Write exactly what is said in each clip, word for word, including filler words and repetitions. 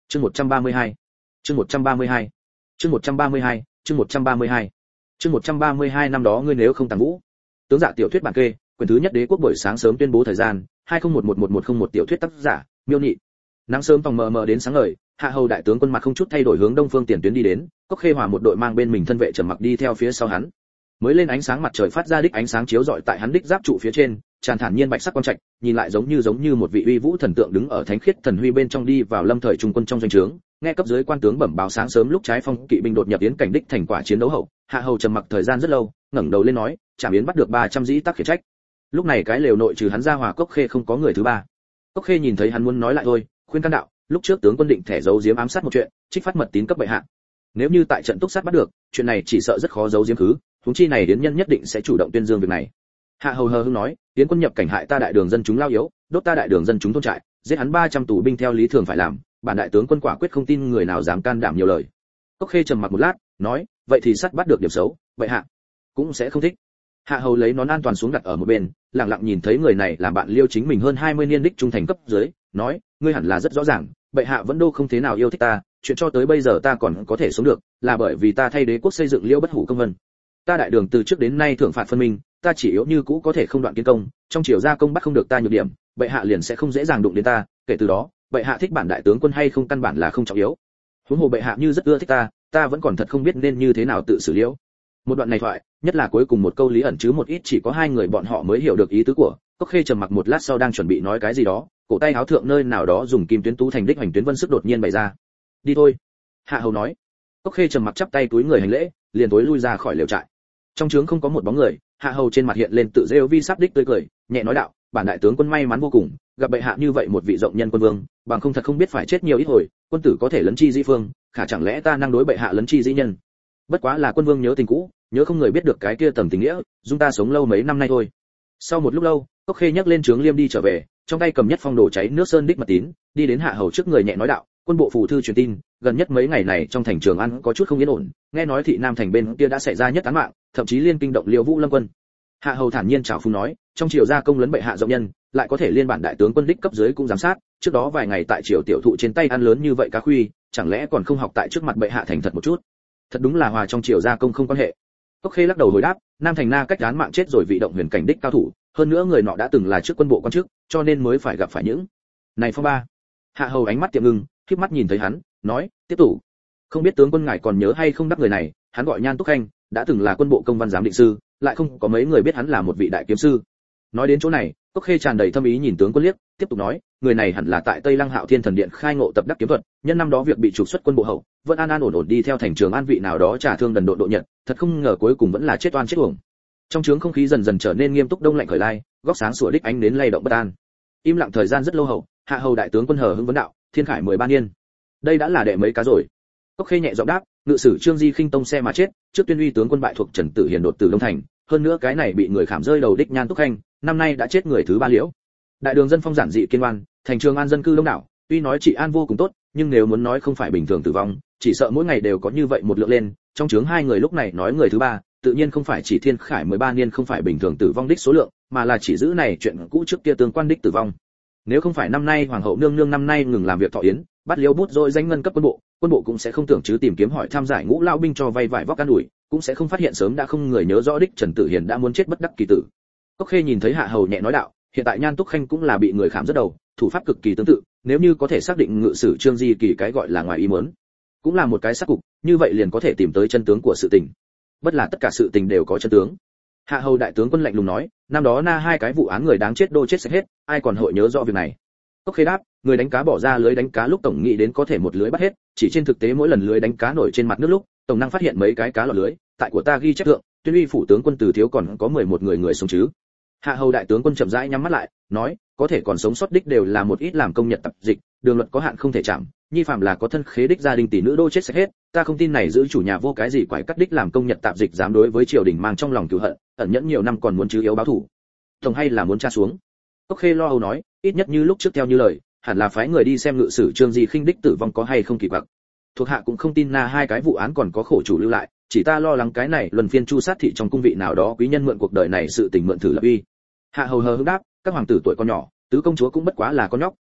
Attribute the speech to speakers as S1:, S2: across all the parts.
S1: Chương một trăm ba mươi hai. Chương một trăm ba mươi hai. Chương một trăm ba mươi hai. Chương một trăm ba mươi hai. Chương một trăm ba mươi hai năm đó ngươi nếu không tàng vũ. Tướng dạ tiểu thuyết bản kê, quyển thứ nhất Đế quốc buổi sáng sớm tuyên bố thời gian, hai không một một một một không một tiểu thuyết tác giả, Miêu Nhị. Nắng sớm phòng mờ mờ đến sáng ngời, Hạ Hầu đại tướng quân mặt không chút thay đổi hướng đông phương tiền tuyến đi đến, Cốc Khê Hòa một đội mang bên mình thân vệ trầm mặc đi theo phía sau hắn. Mới lên ánh sáng mặt trời phát ra đích ánh sáng chiếu rọi tại hắn đích giáp trụ phía trên, tràn thản nhiên bạch sắc quang trạch, nhìn lại giống như giống như một vị uy vũ thần tượng đứng ở thánh khiết thần huy bên trong đi vào lâm thời trung quân trong doanh trướng, nghe cấp dưới quan tướng bẩm báo sáng sớm lúc trái phong kỵ binh đột nhập yến cảnh đích thành quả chiến đấu hậu, Hạ Hầu trầm mặc thời gian rất lâu, ngẩng đầu lên nói, Trảm Yến bắt được ba trăm dĩ tác khiển trách. Lúc này cái lều nội trừ hắn ra Hòa Cốc Khê không có người thứ ba. Cốc Khê nhìn thấy hắn muốn nói lại thôi, khuyên can đạo, lúc trước tướng quân định thẻ giấu giếm ám sát một chuyện, trích phát mật tín cấp bệ hạ. Nếu như tại trận túc sát bắt được, chuyện này chỉ sợ rất khó giấu giếm khứ, huống chi này Yến nhân nhất định sẽ chủ động tuyên dương việc này. Hạ Hầu hờ hững nói, Yến quân nhập cảnh hại ta đại đường dân chúng lao yếu, đốt ta đại đường dân chúng thôn trại, giết hắn ba trăm tù binh theo lý thường phải làm, bản đại tướng quân quả quyết không tin người nào dám can đảm nhiều lời. Cốc Khê trầm mặc một lát, nói, vậy thì sát bắt được điểm xấu, vậy hạ cũng sẽ không thích. Hạ Hầu lấy nón an toàn xuống đặt ở một bên, lặng lặng nhìn thấy người này làm bạn liêu chính mình hơn hai mươi niên đích trung thành cấp dưới, nói, ngươi hẳn là rất rõ ràng, bệ hạ vẫn đô không thế nào yêu thích ta, chuyện cho tới bây giờ ta còn có thể sống được, là bởi vì ta thay đế quốc xây dựng liêu bất hủ công vân. Ta đại đường từ trước đến nay thưởng phạt phân minh, ta chỉ yếu như cũ có thể không đoạn kiến công, trong triều gia công bắt không được ta nhược điểm, bệ hạ liền sẽ không dễ dàng đụng đến ta, kể từ đó, bệ hạ thích bản đại tướng quân hay không căn bản là không trọng yếu. Huống hồ bệ hạ như rất ưa thích ta, ta vẫn còn thật không biết nên như thế nào tự xử liễu. Một đoạn này thoại, nhất là cuối cùng một câu lý ẩn chứ một ít chỉ có hai người bọn họ mới hiểu được ý tứ của. Cốc Khê trầm mặc một lát sau đang chuẩn bị nói cái gì đó, cổ tay áo thượng nơi nào đó dùng kim tuyến tú thành đích hành tuyến vân sức đột nhiên bày ra. Đi thôi. Hạ Hầu nói. Cốc Khê trầm mặc chắp tay túi người hành lễ, liền tối lui ra khỏi lều trại. Trong trướng không có một bóng người, Hạ Hầu trên mặt hiện lên tự rêu vi sắp đích tươi cười, nhẹ nói đạo, bản đại tướng quân may mắn vô cùng, gặp bệ hạ như vậy một vị rộng nhân quân vương, bằng không thật không biết phải chết nhiều ít hồi, quân tử có thể lấn chi dĩ phương, khả chẳng lẽ ta năng đối bệ hạ lấn chi dĩ nhân. Bất quá là quân vương nhớ tình cũ, nhớ không người biết được cái kia tầm tình nghĩa, dung ta sống lâu mấy năm nay thôi. Sau một lúc lâu, Cốc Khê nhấc lên trướng liêm đi trở về, trong tay cầm nhất phong đồ cháy nước sơn đích mật tín, đi đến Hạ Hầu trước người nhẹ nói đạo, quân bộ phù thư truyền tin, gần nhất mấy ngày này trong thành Trường An có chút không yên ổn, nghe nói thị Nam thành bên kia đã xảy ra nhất án mạng, thậm chí liên kinh động Liêu Vũ Lâm quân. Hạ Hầu thản nhiên chào phúng nói, trong triều gia công lấn bệ hạ rộng nhân, lại có thể liên bản đại tướng quân đích cấp dưới cũng giám sát, trước đó vài ngày tại triều tiểu thụ trên tay ăn lớn như vậy cá khuy, chẳng lẽ còn không học tại trước mặt bệ hạ thành thật một chút. Thật đúng là hòa trong triều gia công không quan hệ. Cốc Khê lắc đầu hồi đáp, Nam thành na cách án mạng chết rồi vị động huyền cảnh đích cao thủ, hơn nữa người nọ đã từng là trước quân bộ quan chức, cho nên mới phải gặp phải những này phong ba. Hạ Hầu ánh mắt tiệm ngưng, khép mắt nhìn thấy hắn, nói, tiếp tục. Không biết tướng quân ngài còn nhớ hay không đắc người này, hắn gọi Nhan Túc Khanh, đã từng là quân bộ công văn giám định sư, lại không có mấy người biết hắn là một vị đại kiếm sư. Nói đến chỗ này, Cốc Khê tràn đầy thâm ý nhìn tướng quân liếc, tiếp tục nói, người này hẳn là tại Tây Lăng Hạo Thiên Thần Điện khai ngộ tập đắc kiếm thuật, nhân năm đó việc bị trục xuất quân bộ hậu, vẫn an an ổn ổn đi theo thành Trường An vị nào đó trả thương đần độ độ nhật, thật không ngờ cuối cùng vẫn là chết oan chết uổng. Trong trướng không khí dần dần trở nên nghiêm túc đông lạnh khởi lai, góc sáng sủa đích ánh đến lay động bất an. Im lặng thời gian rất lâu hậu, Hạ Hầu đại tướng quân hờ hững vấn đạo, Thiên Khải mười ba niên, đây đã là đệ mấy cá rồi. Cốc Khê nhẹ giọng đáp, ngự sử Trương Di khinh tông xe mà chết, trước tuyên uy tướng quân bại thuộc Trần Tử Hiền đột tử Đông Thành, hơn nữa cái này bị người khảm rơi đầu đích Nhan Túc Khanh, năm nay đã chết người thứ ba liễu. Đại đường dân phong giản dị kiên ngoan, thành Trường An dân cư đông đảo, tuy nói trị an vô cùng tốt, nhưng nếu muốn nói không phải bình thường tử vong, chỉ sợ mỗi ngày đều có như vậy một lượng lên, trong chướng hai người lúc này nói người thứ ba, tự nhiên không phải chỉ Thiên Khải mười ba niên không phải bình thường tử vong đích số lượng, mà là chỉ giữ này chuyện cũ trước kia tương quan đích tử vong. Nếu không phải năm nay hoàng hậu nương nương năm nay ngừng làm việc thọ yến, bắt liêu bút rồi danh ngân cấp quân bộ, quân bộ cũng sẽ không tưởng chứ tìm kiếm hỏi tham giải ngũ lao binh cho vay vải vóc can đuổi, cũng sẽ không phát hiện sớm đã không người nhớ rõ đích Trần Tử Hiền đã muốn chết bất đắc kỳ tử. Cốc Khê nhìn thấy Hạ Hầu nhẹ nói đạo, hiện tại Nhan Túc Khanh cũng là bị người khảm rất đầu, thủ pháp cực kỳ tương tự, nếu như có thể xác định ngự sử Trương Di kỳ cái gọi là ngoài ý muốn, cũng là một cái xác cục, như vậy liền có thể tìm tới chân tướng của sự tình. Bất là tất cả sự tình đều có chân tướng. Hạ Hầu đại tướng quân lạnh lùng nói, năm đó na hai cái vụ án người đáng chết đô chết sạch hết, ai còn hội nhớ rõ việc này. Cốc Khê đáp, người đánh cá bỏ ra lưới đánh cá lúc tổng nghĩ đến có thể một lưới bắt hết, chỉ trên thực tế mỗi lần lưới đánh cá nổi trên mặt nước lúc, tổng năng phát hiện mấy cái cá lọt lưới, tại của ta ghi chép thượng, tuyên uy phủ tướng quân từ thiếu còn có mười một người người sống chứ. Hạ Hầu đại tướng quân chậm rãi nhắm mắt lại, nói, có thể còn sống sót đích đều là một ít làm công nhật tập dịch, đường luật có hạn không thể chạm, nhi phạm là có thân khế đích gia đình tỷ nữ đô chết sạch hết, ta không tin này giữ chủ nhà vô cái gì quái cắt đích làm công nhật tạp dịch dám đối với triều đình mang trong lòng cừu hận, ẩn nhẫn nhiều năm còn muốn chứ yếu báo thủ. Tổng hay là muốn tra xuống. Cốc Khê lo âu nói, ít nhất như lúc trước theo như lời, hẳn là phái người đi xem ngự sử Trương Di khinh đích tử vong có hay không kỳ quặc. Thuộc hạ cũng không tin na hai cái vụ án còn có khổ chủ lưu lại, chỉ ta lo lắng cái này luân phiên chu sát thị trong cung vị nào đó quý nhân mượn cuộc đời này sự tình mượn thử lập uy. Hạ Hầu hờ hững đáp, các hoàng tử tuổi còn nhỏ, tứ công chúa cũng bất quá là con nhóc,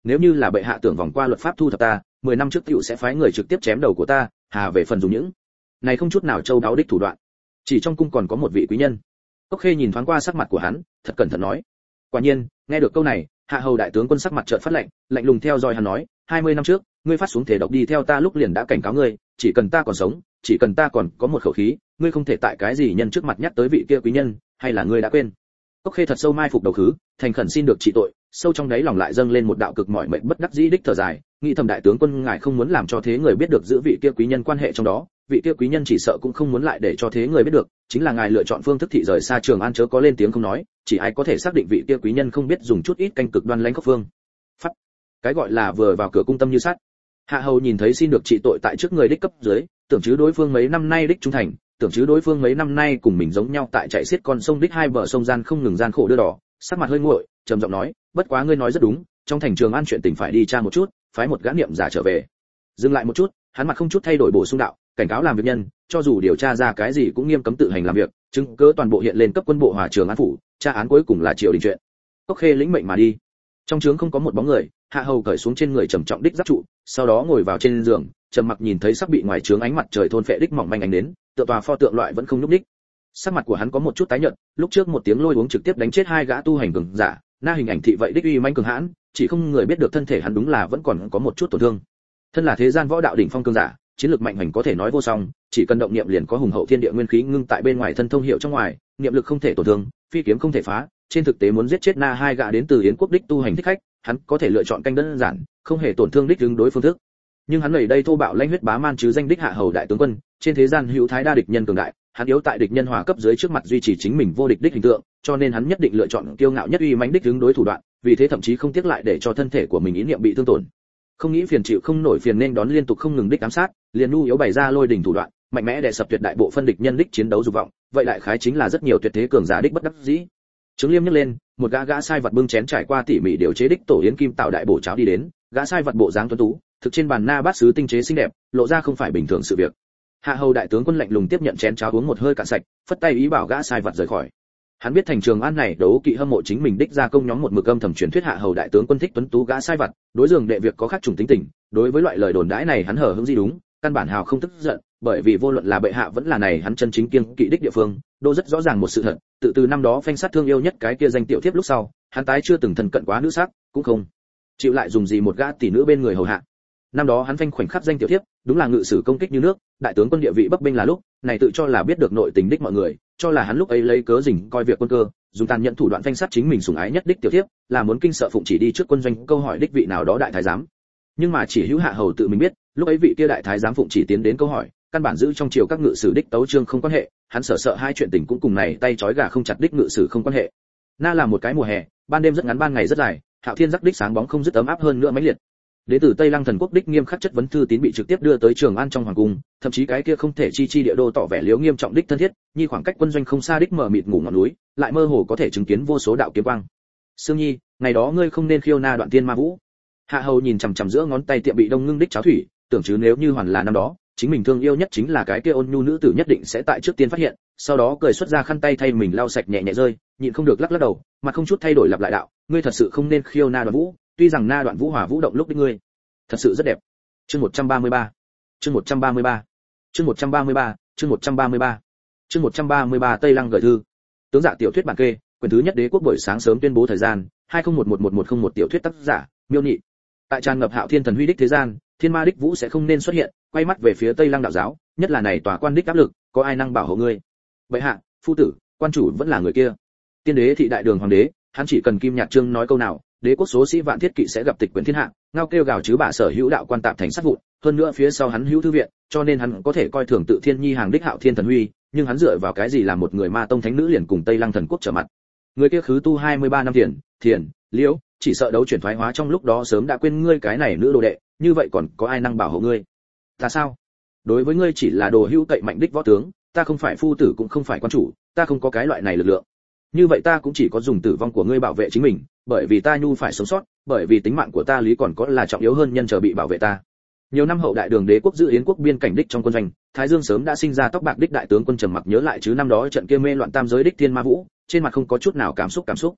S1: nếu như là bệ hạ tưởng vòng qua luật pháp thu thập ta, mười năm trước tiểu sẽ phái người trực tiếp chém đầu của ta, hà về phần dùng những này không chút nào châu đáo đích thủ đoạn. Chỉ trong cung còn có một vị quý nhân. Cốc Khê nhìn thoáng qua sắc mặt của hắn, thật cẩn thận nói. Quả nhiên, nghe được câu này, Hạ Hầu đại tướng quân sắc mặt chợt phát lạnh, lạnh lùng theo dõi hắn nói, hai mươi năm trước, ngươi phát xuống thể độc đi theo ta lúc liền đã cảnh cáo ngươi, chỉ cần ta còn sống, chỉ cần ta còn có một khẩu khí, ngươi không thể tại cái gì nhân trước mặt nhắc tới vị kia quý nhân, hay là ngươi đã quên? Cốc Khê thật sâu mai phục đầu khứ, thành khẩn xin được trị tội, sâu trong đáy lòng lại dâng lên một đạo cực mỏi mệt bất đắc dĩ đích thở dài, nghĩ thầm đại tướng quân ngài không muốn làm cho thế người biết được giữ vị kia quý nhân quan hệ trong đó, vị kia quý nhân chỉ sợ cũng không muốn lại để cho thế người biết được, chính là ngài lựa chọn phương thức thị rời xa Trường An chớ có lên tiếng không nói, chỉ ai có thể xác định vị kia quý nhân không biết dùng chút ít canh cực đoan lãnh khốc phương. Phát. Cái gọi là vừa vào cửa cung tâm như sắt. Hạ Hầu nhìn thấy xin được trị tội tại trước người đích cấp dưới, tưởng chứ đối phương mấy năm nay đích trung thành, tưởng chứ đối phương mấy năm nay cùng mình giống nhau tại chạy xiết con sông đích hai bờ sông gian không ngừng gian khổ đưa đỏ, sắc mặt hơi nguội, trầm giọng nói, bất quá ngươi nói rất đúng, trong thành Trường An chuyện tình phải đi tra một chút, phái một gã niệm giả trở về. Dừng lại một chút, hắn mặt không chút thay đổi bổ sung đạo, cảnh cáo làm việc nhân, cho dù điều tra ra cái gì cũng nghiêm cấm tự hành làm việc, chứng cứ toàn bộ hiện lên cấp quân bộ Hòa Trường An phủ, tra án cuối cùng là triều đình chuyện. Cốc Khê lĩnh mệnh mà đi. Trong trướng không có một bóng người, Hạ Hầu cởi xuống trên người trầm trọng đích giáp trụ, sau đó ngồi vào trên giường, trầm mặc nhìn thấy sắp bị ngoài trướng ánh mặt trời thôn phệ đích mỏng manh ánh đến, tựa tòa pho tượng loại vẫn không nhúc nhích. Sắc mặt của hắn có một chút tái nhợt, lúc trước một tiếng lôi uống trực tiếp đánh chết hai gã tu hành cường giả, na hình ảnh thị vậy đích uy manh cường hãn, chỉ không người biết được thân thể hắn đúng là vẫn còn có một chút tổn thương. Thân là thế gian võ đạo đỉnh phong cường giả, chiến lược mạnh hành có thể nói vô song, chỉ cần động niệm liền có hùng hậu thiên địa nguyên khí ngưng tại bên ngoài thân thông hiệu trong ngoài, niệm lực không thể tổn thương, phi kiếm không thể phá. Trên thực tế muốn giết chết na hai gã đến từ Yến quốc đích tu hành thích khách, hắn có thể lựa chọn canh đơn giản, không hề tổn thương đích ứng đối phương thức. Nhưng hắn lầy đây thô bạo lãnh huyết bá man chứ danh đích Hạ Hầu đại tướng quân, trên thế gian hữu thái đa địch nhân cường đại, hắn yếu tại địch nhân hòa cấp dưới trước mặt duy trì chính mình vô địch đích hình tượng, cho nên hắn nhất định lựa chọn kiêu ngạo nhất uy mãnh đích ứng đối thủ đoạn, vì thế thậm chí không tiếc lại để cho thân thể của mình ý niệm bị thương tổn. Không nghĩ phiền chịu không nổi phiền nên đón liên tục không ngừng đích ám sát, liền nu yếu bày ra lôi đỉnh thủ đoạn, mạnh mẽ để sập tuyệt đại bộ phân địch nhân đích chiến đấu dục vọng, vậy đại khái chính là rất nhiều tuyệt thế cường giả đích bất đắc dĩ. Trướng Liêm nhấc lên, một gã gã sai vật bưng chén trải qua tỉ mỉ điều chế đích tổ yến kim tạo đại bổ cháo đi đến, gã sai vật bộ dáng tuấn tú, thực trên bàn na bát sứ tinh chế xinh đẹp, lộ ra không phải bình thường sự việc. Hạ Hầu đại tướng quân lạnh lùng tiếp nhận chén cháo uống một hơi cạn sạch, phất tay ý bảo gã sai vật rời khỏi. Hắn biết thành Trường An này đấu kỵ hâm mộ chính mình đích gia công nhóm một mực âm thầm truyền thuyết Hạ Hầu đại tướng quân thích tuấn tú gã sai vật, đối dường đệ việc có khác trùng tính tình, đối với loại lời đồn đãi này hắn hở hững gì đúng, căn bản hào không tức giận, bởi vì vô luận là bệ hạ vẫn là này hắn chân chính kiêng kỵ đích địa phương, đô rất rõ ràng một sự thật, tự từ năm đó phanh sát thương yêu nhất cái kia danh tiểu thiếp lúc sau, hắn tái chưa từng thân cận quá nữ sắc, cũng không chịu lại dùng gì một gã tỷ nữ bên người hầu hạ. Năm đó hắn phanh khoảnh khắc danh tiểu thiếp, đúng là ngự sử công kích như nước, đại tướng quân địa vị bấp bênh là lúc, này tự cho là biết được nội tình đích mọi người, cho là hắn lúc ấy lấy cớ rình coi việc quân cơ, dùng tàn nhẫn thủ đoạn phanh sát chính mình sủng ái nhất đích tiểu thiếp, là muốn kinh sợ phụng chỉ đi trước quân doanh câu hỏi đích vị nào đó đại thái giám. Nhưng mà chỉ hữu Hạ Hầu tự mình biết, lúc ấy vị kia đại thái giám phụng chỉ tiến đến câu hỏi, căn bản giữ trong triều các ngự sử đích tấu chương không quan hệ, hắn sợ sợ hai chuyện tình cũng cùng này tay trói gà không chặt đích ngự sử không quan hệ. Na là một cái mùa hè, ban đêm rất ngắn ban ngày rất dài, Hạo Thiên giác đích sáng bóng không dứt ấm áp hơn nữa mãnh liệt. Đến từ Tây Lăng thần quốc đích nghiêm khắc chất vấn thư tín bị trực tiếp đưa tới Trường An trong hoàng cung, thậm chí cái kia không thể chi chi địa đô tỏ vẻ liếu nghiêm trọng đích thân thiết, nhi khoảng cách quân doanh không xa đích mở mịt ngủ ngọn núi, lại mơ hồ có thể chứng kiến vô số đạo kiếm quang. Sương Nhi, ngày đó ngươi không nên khiêu na đoạn tiên ma vũ. Hạ Hầu nhìn chằm chằm giữa ngón tay tiệm bị đông ngưng đích cháo thủy, tưởng chứ nếu như hoàn là năm đó, chính mình thương yêu nhất chính là cái kia ôn nhu nữ tử nhất định sẽ tại trước tiên phát hiện, sau đó cười xuất ra khăn tay thay mình lau sạch nhẹ nhẹ rơi, nhịn không được lắc lắc đầu, mặt không chút thay đổi lặp lại đạo, ngươi thật sự không nên khiêu na đoạn vũ, tuy rằng na đoạn vũ hòa vũ động lúc đích ngươi thật sự rất đẹp. Chương một trăm ba mươi ba. Chương một trăm ba mươi ba. Chương một trăm ba mươi ba. Chương một trăm ba mươi ba. Chương một trăm ba mươi ba Tây Lăng gửi thư. Tướng giả tiểu thuyết bản kê, quyển thứ nhất đế quốc buổi sáng sớm tuyên bố thời gian, hai không một một một một không một tiểu thuyết tác giả, Miêu Nhị. Tại tràn ngập Hạo Thiên thần huy đích thế gian, thiên ma đích vũ sẽ không nên xuất hiện, quay mắt về phía Tây Lăng đạo giáo, nhất là này tòa quan đích áp lực, có ai năng bảo hộ ngươi? Bệ hạ, phu tử, quan chủ vẫn là người kia. Tiên đế thị đại đường hoàng đế, hắn chỉ cần Kim Nhạc Trương nói câu nào, đế quốc số sĩ vạn thiết kỵ sẽ gặp tịch quyển thiên hạ, ngao kêu gào chứ bà sở hữu đạo quan tạm thành sát vụn, hơn nữa phía sau hắn hữu thư viện, cho nên hắn có thể coi thường tự thiên nhi hàng đích Hạo Thiên thần huy, nhưng hắn dựa vào cái gì làm một người ma tông thánh nữ liền cùng Tây Lăng thần quốc trở mặt? Người kia khứ tu hai mươi ba năm tiền, thiền, liễu, chỉ sợ đấu chuyển thoái hóa trong lúc đó sớm đã quên ngươi cái này nữ đồ đệ, như vậy còn có ai năng bảo hộ ngươi? Ta sao? Đối với ngươi chỉ là đồ hữu cậy mạnh đích võ tướng, ta không phải phu tử cũng không phải quan chủ, ta không có cái loại này lực lượng. Như vậy ta cũng chỉ có dùng tử vong của ngươi bảo vệ chính mình, bởi vì ta nhu phải sống sót, bởi vì tính mạng của ta lý còn có là trọng yếu hơn nhân chờ bị bảo vệ ta. Nhiều năm hậu đại đường đế quốc giữ Yến quốc biên cảnh đích trong quân doanh, Thái Dương sớm đã sinh ra tóc bạc đích đại tướng quân trầm mặc nhớ lại chứ năm đó trận kia mê loạn tam giới đích thiên ma vũ, trên mặt không có chút nào cảm xúc cảm xúc.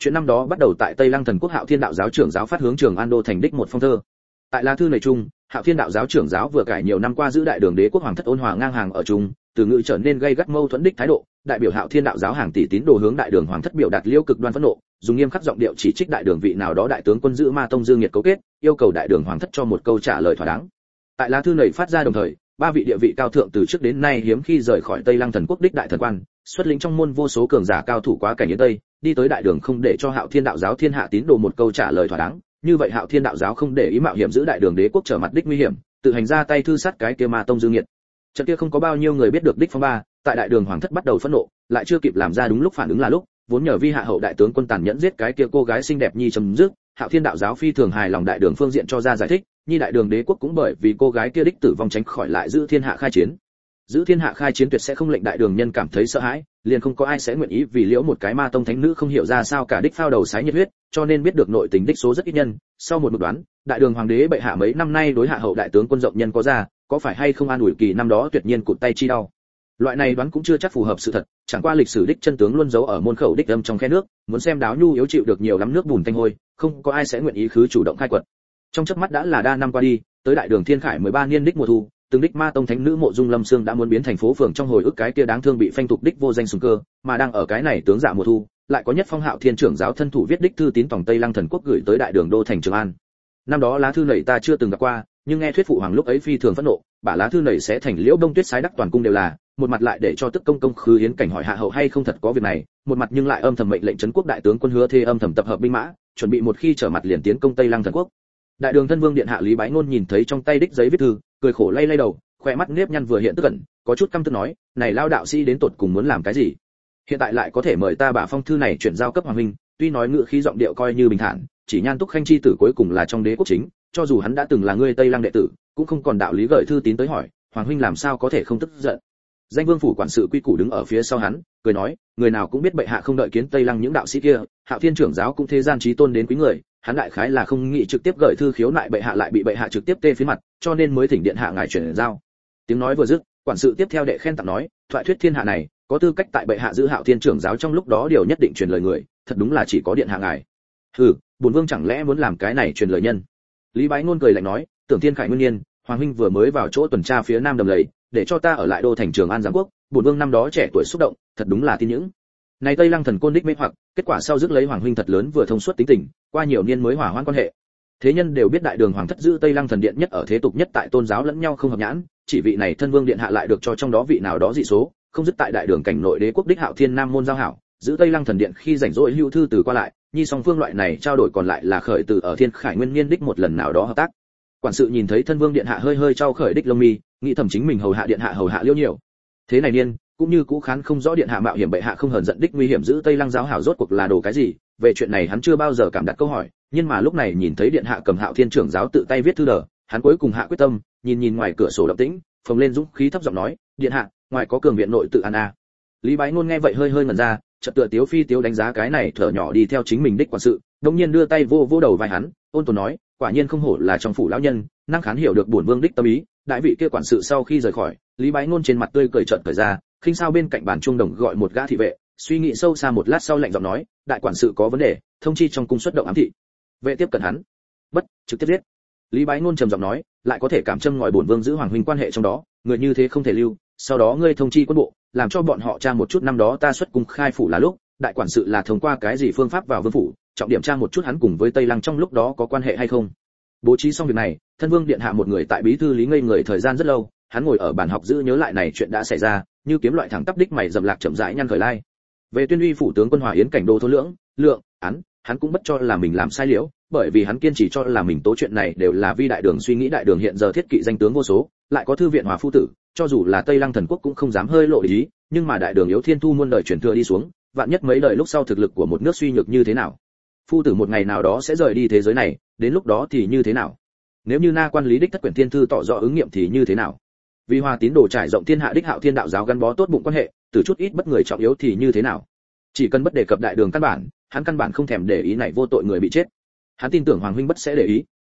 S1: chuyện năm đó bắt đầu tại Tây Lăng Thần Quốc Hạo Thiên đạo giáo trưởng giáo phát hướng Trường An đô thành đích một phong thơ. Tại lá thư này chung, Hạo Thiên đạo giáo trưởng giáo vừa cải nhiều năm qua giữ đại đường đế quốc hoàng thất ôn hòa ngang hàng ở chung, từ ngữ trở nên gây gắt mâu thuẫn đích thái độ, đại biểu Hạo Thiên đạo giáo hàng tỷ tín đồ hướng đại đường hoàng thất biểu đạt liêu cực đoan phẫn nộ, dùng nghiêm khắc giọng điệu chỉ trích đại đường vị nào đó đại tướng quân giữ Ma Tông Dương Nghiệt cấu kết, yêu cầu đại đường hoàng thất cho một câu trả lời thỏa đáng. Tại lá thư này phát ra đồng thời, ba vị địa vị cao thượng từ trước đến nay hiếm khi rời khỏi Tây Lăng Thần Quốc đích đại thần quan, xuất lĩnh trong môn vô số cường giả cao thủ quá cảnh yến Tây, đi tới đại đường không để cho Hạo Thiên đạo giáo thiên hạ tín đồ một câu trả lời thỏa đáng, như vậy Hạo Thiên đạo giáo không để ý mạo hiểm giữ đại đường đế quốc trở mặt đích nguy hiểm, tự hành ra tay thư sát cái kia Ma Tông Dương Nghiệt. Trận kia không có bao nhiêu người biết được đích phong ba, tại đại đường hoàng thất bắt đầu phẫn nộ, lại chưa kịp làm ra đúng lúc phản ứng là lúc, vốn nhờ vi hạ hậu đại tướng quân tàn nhẫn giết cái kia cô gái xinh đẹp nhi chấm dứt, Hạo Thiên đạo giáo phi thường hài lòng đại đường phương diện cho ra giải thích, nhi đại đường đế quốc cũng bởi vì cô gái kia đích tử vong tránh khỏi lại giữ thiên hạ khai chiến. Giữ thiên hạ khai chiến tuyệt sẽ không lệnh đại đường nhân cảm thấy sợ hãi, liền không có ai sẽ nguyện ý vì liễu một cái Ma Tông thánh nữ không hiểu ra sao cả đích phao đầu sái nhiệt huyết, cho nên biết được nội tình đích số rất ít nhân. Sau một một đoán, đại đường hoàng đế bệ hạ mấy năm nay đối hạ hậu đại tướng quân rộng nhân có ra, có phải hay không an ủi kỳ năm đó tuyệt nhiên cụt tay chi đau. Loại này đoán cũng chưa chắc phù hợp sự thật, chẳng qua lịch sử đích chân tướng luôn giấu ở môn khẩu đích âm trong khe nước, muốn xem đáo nhu yếu chịu được nhiều lắm nước bùn tanh hôi, không có ai sẽ nguyện ý khứ chủ động khai quật. Trong chớp mắt đã là đa năm qua đi, tới đại đường thiên khải mười ba niên đích mùa thu, từng đích Ma Tông thánh nữ Mộ Dung Lâm Sương đã muốn biến thành phố phường trong hồi ức cái kia đáng thương bị phanh tục đích vô danh sùng cơ, mà đang ở cái này tướng dạ mùa thu, lại có nhất phong Hạo Thiên trưởng giáo thân thủ viết đích thư tín tổng Tây Lăng Thần Quốc gửi tới đại đường đô thành Trường An. Năm đó lá thư này ta chưa từng gặp qua, nhưng nghe thuyết phụ hoàng lúc ấy phi thường phẫn nộ, bả lá thư này sẽ thành liễu đông tuyết sái đắc toàn cung đều là, một mặt lại để cho tức công công khứ hiến cảnh hỏi hạ hậu hay không thật có việc này, một mặt nhưng lại âm thầm mệnh lệnh trấn quốc đại tướng quân Hứa Thê âm thầm tập hợp binh mã, chuẩn bị một khi trở mặt liền tiến công Tây Lăng Thần Quốc. Đại đường thân vương điện hạ Lý Bái Ngôn nhìn thấy trong tay đích giấy viết thư, cười khổ lay lay đầu, khóe mắt nếp nhăn vừa hiện tức ẩn, có chút căm tức nói, này lao đạo sĩ đến tột cùng muốn làm cái gì? Hiện tại lại có thể mời ta bả phong thư này chuyển giao cấp hoàng huynh, tuy nói ngữ khí giọng điệu coi như bình thản, chỉ Nhan Túc Khanh chi tử cuối cùng là trong đế quốc chính, cho dù hắn đã từng là ngươi Tây Lăng đệ tử, cũng không còn đạo lý gửi thư tín tới hỏi, hoàng huynh làm sao có thể không tức giận. Danh Vương phủ quản sự quy củ đứng ở phía sau hắn, cười nói, người nào cũng biết bệ hạ không đợi kiến Tây Lăng những đạo sĩ kia, Hạo Thiên trưởng giáo cũng thế gian trí tôn đến quý người, hắn đại khái là không nghĩ trực tiếp gửi thư khiếu nại bệ hạ lại bị bệ hạ trực tiếp tê phía mặt, cho nên mới thỉnh điện hạ ngài chuyển giao. Tiếng nói vừa dứt, quản sự tiếp theo đệ khen tặng nói, thoại thuyết thiên hạ này, có tư cách tại bệ hạ giữ Hạo Thiên trưởng giáo trong lúc đó điều nhất định truyền lời người, thật đúng là chỉ có điện hạ ngài. Hừ, bổn vương chẳng lẽ muốn làm cái này truyền lời nhân? Lý Bái Ngôn cười lạnh nói, tưởng thiên khải nguyên niên, hoàng huynh vừa mới vào chỗ tuần tra phía nam đầm lầy, để cho ta ở lại đô thành Trường An giám quốc, bổn vương năm đó trẻ tuổi xúc động, thật đúng là tin những. Này Tây Lăng thần côn đích mê hoặc, kết quả sau rước lấy hoàng huynh thật lớn vừa thông suốt tính tình, qua nhiều niên mới hòa hoãn quan hệ. Thế nhân đều biết đại đường hoàng thất giữ Tây Lăng thần điện nhất ở thế tục nhất tại tôn giáo lẫn nhau không hợp nhãn, chỉ vị này thân vương điện hạ lại được cho trong đó vị nào đó dị số, không dứt tại đại đường cảnh nội đế quốc đích Hạo Thiên Nam môn giao hảo, giữ Tây Lăng thần điện khi rảnh rỗi hữu thư từ qua lại, nhi song phương loại này trao đổi còn lại là khởi từ ở thiên khải nguyên niên đích một lần nào đó hợp tác. Quản sự nhìn thấy thân vương điện hạ hơi hơi trao khởi đích lông mi, nghĩ thầm chính mình hầu hạ điện hạ hầu hạ liêu nhiều. Thế này niên, cũng như cũ khán không rõ điện hạ mạo hiểm bệ hạ không hờn giận đích nguy hiểm giữ Tây Lăng giáo hảo rốt cuộc là đồ cái gì, về chuyện này hắn chưa bao giờ cảm đặt câu hỏi, nhưng mà lúc này nhìn thấy điện hạ cầm Hạo Thiên trưởng giáo tự tay viết thư đờ, hắn cuối cùng hạ quyết tâm, nhìn nhìn ngoài cửa sổ động tĩnh, phồng lên dũng khí thấp giọng nói, điện hạ, ngoài có cường viện nội tự an a. Lý Bái Ngôn nghe vậy hơi hơi ngẩn ra, chợt tựa tiếu phi tiếu đánh giá cái này thở nhỏ đi theo chính mình đích quản sự, đột nhiên đưa tay vô vô đầu vai hắn, ôn tồn nói, quả nhiên không hổ là trong phủ lão nhân, năng khán hiểu được bổn vương đích tâm ý. Đại vị kia quản sự sau khi rời khỏi, Lý Bái Ngôn trên mặt tươi cười chợt cởi ra, khinh sao bên cạnh bàn trung đồng gọi một gã thị vệ, suy nghĩ sâu xa một lát sau lạnh giọng nói, đại quản sự có vấn đề, thông chi trong cung xuất động ám thị. Vệ tiếp cận hắn, bất trực tiếp giết. Lý Bái Ngôn trầm giọng nói, lại có thể cảm châm ngòi bổn vương giữ hoàng huynh quan hệ trong đó, người như thế không thể lưu, sau đó ngươi thông chi quân bộ, làm cho bọn họ tra một chút năm đó ta xuất cung khai phủ là lúc, đại quản sự là thông qua cái gì phương pháp vào vương phủ, trọng điểm tra một chút hắn cùng với Tây Lăng trong lúc đó có quan hệ hay không. Bố trí xong việc này, thân vương điện hạ một người tại bí thư lý ngây người thời gian rất lâu, hắn ngồi ở bàn học giữ nhớ lại này chuyện đã xảy ra, như kiếm loại thẳng tắp đích mày dầm lạc chậm rãi nhăn khởi lai. Về tuyên uy phủ tướng quân Hòa Yến cảnh đô thô lưỡng, lượng, án, hắn cũng bất cho là mình làm sai liễu, bởi vì hắn kiên trì cho là mình tố chuyện này đều là vi đại đường suy nghĩ đại đường hiện giờ thiết kỵ danh tướng vô số, lại có thư viện Hòa phu tử, cho dù là Tây Lăng thần quốc cũng không dám hơi lộ ý, nhưng mà đại đường yếu thiên thu muôn đời truyền thừa đi xuống, vạn nhất mấy đời lúc sau thực lực của một nước suy nhược như thế nào, phu tử một ngày nào đó sẽ rời đi thế giới này, đến lúc đó thì như thế nào? Nếu như na quan lý đích thất quyển thiên thư tỏ rõ ứng nghiệm thì như thế nào? Vì Hòa tín đồ trải rộng thiên hạ đích Hạo Thiên đạo giáo gắn bó tốt bụng quan hệ, từ chút ít bất người trọng yếu thì như thế nào? Chỉ cần bất đề cập đại đường căn bản, hắn căn bản không thèm để ý này vô tội người bị chết. Hắn tin tưởng hoàng huynh bất sẽ để ý,